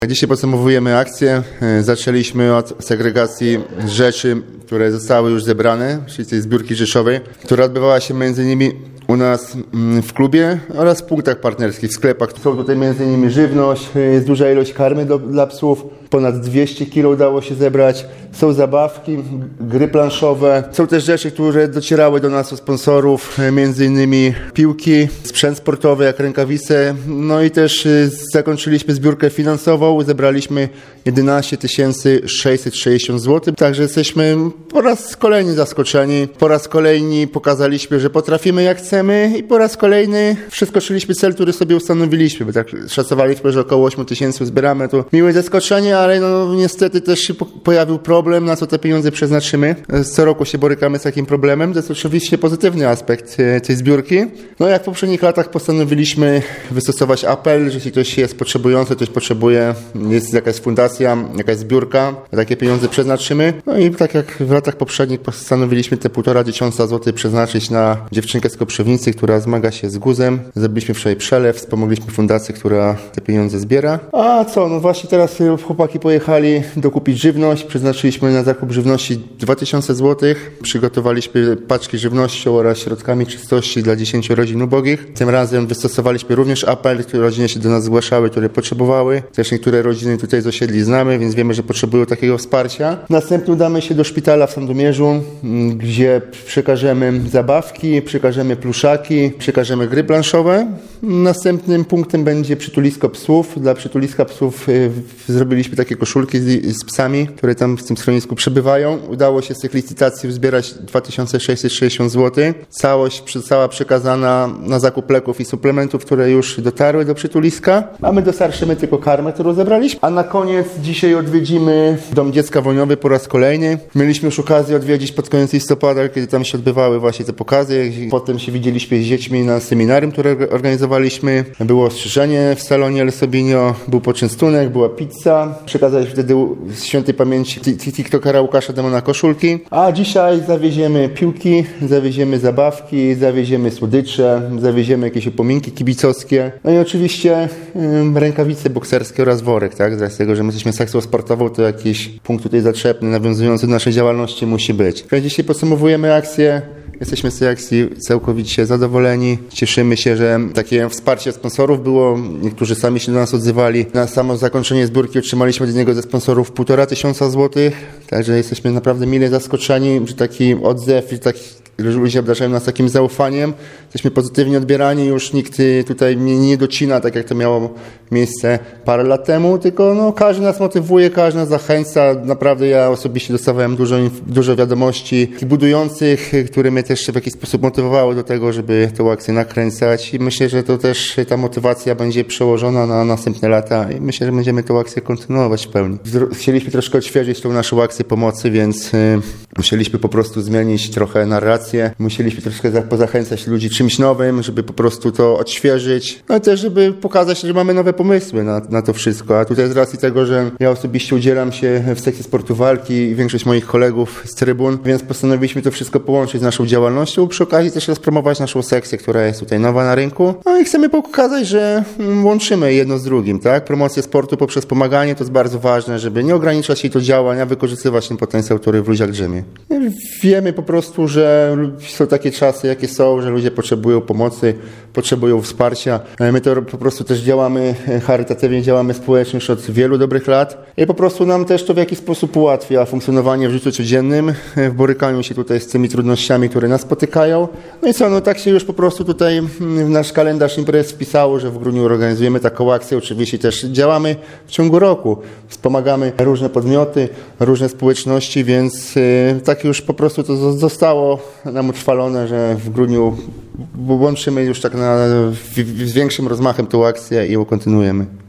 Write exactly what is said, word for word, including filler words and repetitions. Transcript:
Dzisiaj podsumowujemy akcję. Zaczęliśmy od segregacji rzeczy, które zostały już zebrane, czyli tej zbiórki rzeszowej, która odbywała się między innymi u nas w klubie oraz w punktach partnerskich, w sklepach. Są tutaj między innymi żywność, jest duża ilość karmy do, dla psów, ponad dwieście kilo udało się zebrać. Są zabawki, gry planszowe. Są też rzeczy, które docierały do nas od sponsorów, między innymi piłki, sprzęt sportowy jak rękawice. No i też zakończyliśmy zbiórkę finansową, zebraliśmy jedenaście tysięcy sześćset sześćdziesiąt złotych. Także jesteśmy po raz kolejny zaskoczeni. Po raz kolejny pokazaliśmy, że potrafimy jak chcemy i po raz kolejny przeskoczyliśmy cel, który sobie ustanowiliśmy. Bo tak szacowaliśmy, że około osiem tysięcy zbieramy. To miłe zaskoczenie, ale no niestety też się pojawił problem, na co te pieniądze przeznaczymy. Co roku się borykamy z takim problemem. To jest oczywiście pozytywny aspekt tej zbiórki. No jak w poprzednich latach postanowiliśmy wystosować apel, że jeśli ktoś jest potrzebujący, ktoś potrzebuje, jest jakaś fundacja, jakaś zbiórka, takie pieniądze przeznaczymy. No i tak jak w latach poprzednich postanowiliśmy te półtora tysiąca złotych przeznaczyć na dziewczynkę z Koprzywnicy, która zmaga się z guzem. Zrobiliśmy wczoraj przelew, wspomogliśmy fundację, która te pieniądze zbiera. A co, no właśnie teraz chłopaki pojechali dokupić żywność, przeznaczyliśmy na zakup żywności dwa tysiące złotych, przygotowaliśmy paczki żywnością oraz środkami czystości dla dziesięciu rodzin ubogich. Tym razem wystosowaliśmy również apel, które rodziny się do nas zgłaszały, które potrzebowały. Też niektóre rodziny tutaj z osiedli znamy, więc wiemy, że potrzebują takiego wsparcia. Następnie udamy się do szpitala w Sandomierzu, gdzie przekażemy zabawki, przekażemy pluszaki, przekażemy gry planszowe. Następnym punktem będzie przytulisko psów. Dla przytuliska psów zrobiliśmy takie koszulki z, z psami, które tam w tym schronisku przebywają. Udało się z tych licytacji uzbierać dwa tysiące sześćset sześćdziesiąt złotych. Całość została przekazana na zakup leków i suplementów, które już dotarły do przytuliska. A my dostarczymy tylko karmę, którą zebraliśmy. A na koniec dzisiaj odwiedzimy Dom Dziecka Wojniowy po raz kolejny. Mieliśmy już okazję odwiedzić pod koniec listopada, kiedy tam się odbywały właśnie te pokazy. Potem się widzieliśmy z dziećmi na seminarium, które organizowaliśmy. Było ostrzeżenie w salonie El Sobinio, był poczęstunek, była pizza. Przekazaliśmy wtedy z świętej pamięci tiktokera Łukasza Demona koszulki. A dzisiaj zawieziemy piłki, zawieziemy zabawki, zawieziemy słodycze, zawieziemy jakieś upominki kibicowskie. No i oczywiście ym, rękawice bokserskie oraz worek, tak? Z tego, że my jesteśmy sekcją sportową, to jakiś punkt tutaj zaczepny, nawiązujący do naszej działalności musi być. Więc dzisiaj podsumowujemy akcję. Jesteśmy z tej akcji całkowicie zadowoleni. Cieszymy się, że takie wsparcie sponsorów było. Niektórzy sami się do nas odzywali. Na samo zakończenie zbiórki otrzymaliśmy od jednego ze sponsorów półtora tysiąca złotych. Także jesteśmy naprawdę mile zaskoczeni, że taki odzew, że taki ludzie obdarzają nas takim zaufaniem. Jesteśmy pozytywnie odbierani. Już nikt tutaj mnie nie docina, tak jak to miało miejsce parę lat temu, tylko no, każdy nas motywuje, każdy nas zachęca. Naprawdę ja osobiście dostawałem dużo, dużo wiadomości budujących, które mnie też w jakiś sposób motywowały do tego, żeby tę akcję nakręcać i myślę, że to też ta motywacja będzie przełożona na następne lata i myślę, że będziemy tę akcję kontynuować w pełni. Chcieliśmy troszkę odświeżyć tą naszą akcję pomocy, więc y, musieliśmy po prostu zmienić trochę narrację. Musieliśmy troszkę pozachęcać ludzi czymś nowym, żeby po prostu to odświeżyć, no i też, żeby pokazać, że mamy nowe pomysły na, na to wszystko. A tutaj z racji tego, że ja osobiście udzielam się w sekcji sportu walki i większość moich kolegów z trybun, więc postanowiliśmy to wszystko połączyć z naszą działalnością. Przy okazji też rozpromować naszą sekcję, która jest tutaj nowa na rynku. No i chcemy pokazać, że łączymy jedno z drugim, tak? Promocja sportu poprzez pomaganie to jest bardzo ważne, żeby nie ograniczać się do działań, a wykorzystywać ten potencjał, który w ludziach drzemie. Wiemy po prostu, że są takie czasy, jakie są, że ludzie potrzebują pomocy, potrzebują wsparcia. My to po prostu też działamy charytatywnie, działamy społecznie już od wielu dobrych lat i po prostu nam też to w jakiś sposób ułatwia funkcjonowanie w życiu codziennym, w borykaniu się tutaj z tymi trudnościami, które nas spotykają. No i co, no tak się już po prostu tutaj w nasz kalendarz imprez wpisało, że w grudniu organizujemy taką akcję. Oczywiście też działamy w ciągu roku. Wspomagamy różne podmioty, różne społeczności, więc tak już po prostu to zostało nam utrwalone, że w grudniu łączymy już tak na, z większym rozmachem tą akcję i ją kontynuujemy.